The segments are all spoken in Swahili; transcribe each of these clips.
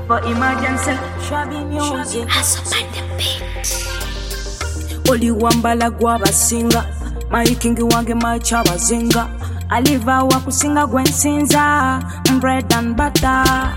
for emergency. Shabby music. Oli wambala gwabasinga maikingi wange macha bazinga aliva wa kusinga gwensinza bread and butter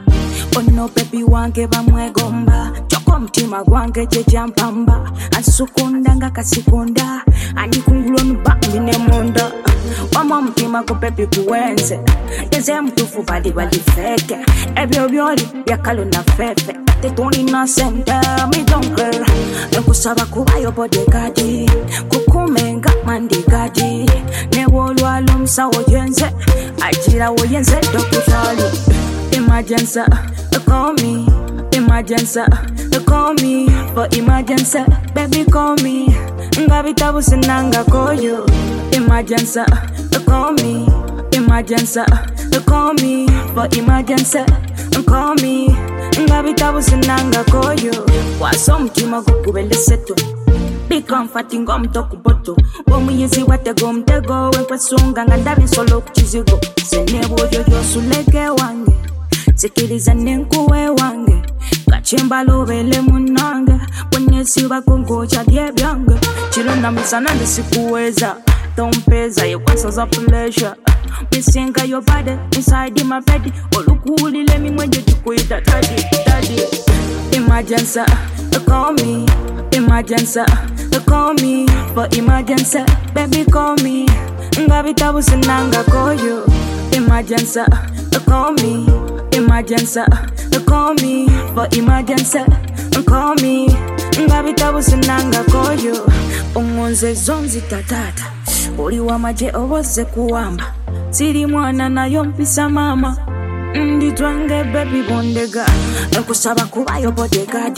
ono baby wange bamwegomba choko mtima gwange jejampamba ansukunda nga kasikunda anikungulo nubambi nemunda wama mtima ko baby kuwenze yeze mtufu bali feke ebyo byoli yakalo na fefe tetoni na senta mi donker nkusaba kubayo bodyguard kukumenga mandigadi newolwa lomsawo yenze ajira wo yenze dokutali emergency call me emergency call me for emergency baby call me ngabita businanga koyo emergency call me emergency call me for emergency call me ngabita businanga koyo waso mtima gukubele seto be comforting omtoko boto omuyezi watego mtego wenkwesunga ngandabi solo kuchizigo senebo yoyo suleke wange sikiliza nenkuwe wange kachimba lobele munange kwenesi bakongocha byebyange chilo na misana ndisikuweza tompeza yekwansa za pleasure misinga your body inside my bed olukulile mimwenje tukuita daddy emergency call me emergency call me for emergency baby call me ngabita businanga koyo emergency call me emergency call me for emergency call me ngabita businanga koyo ongonze zonzi tatata oli wa maje oboze kuwamba siri mwana nayo mpisa mama nditwange baby bondega nkusaba kubayo bodyguard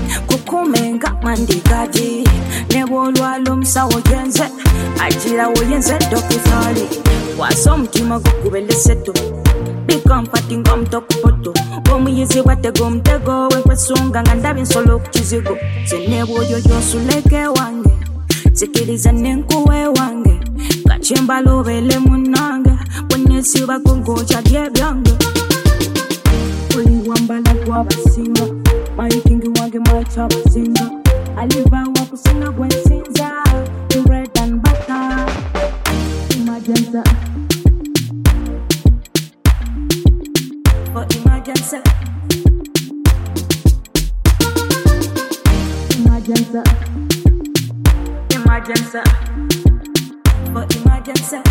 kukumenga mandigadi nebolwa lomsawo yenze ajira wo yenze dokutali waso mtima gukubele seto be comforting omtoko boto omuyezi watego mtego wenkwesunga ngandabi nsolo kuchizigo senebo yoyo suleke wange sikiliza nenkuwe wange kachimba lobele munange kwenesi bakongocha byebyange oli wambala gwabasinga maikingi wange macha bazinga aliva wa kusinga gwensinza bread and butter emergency for emergency emergency for emergency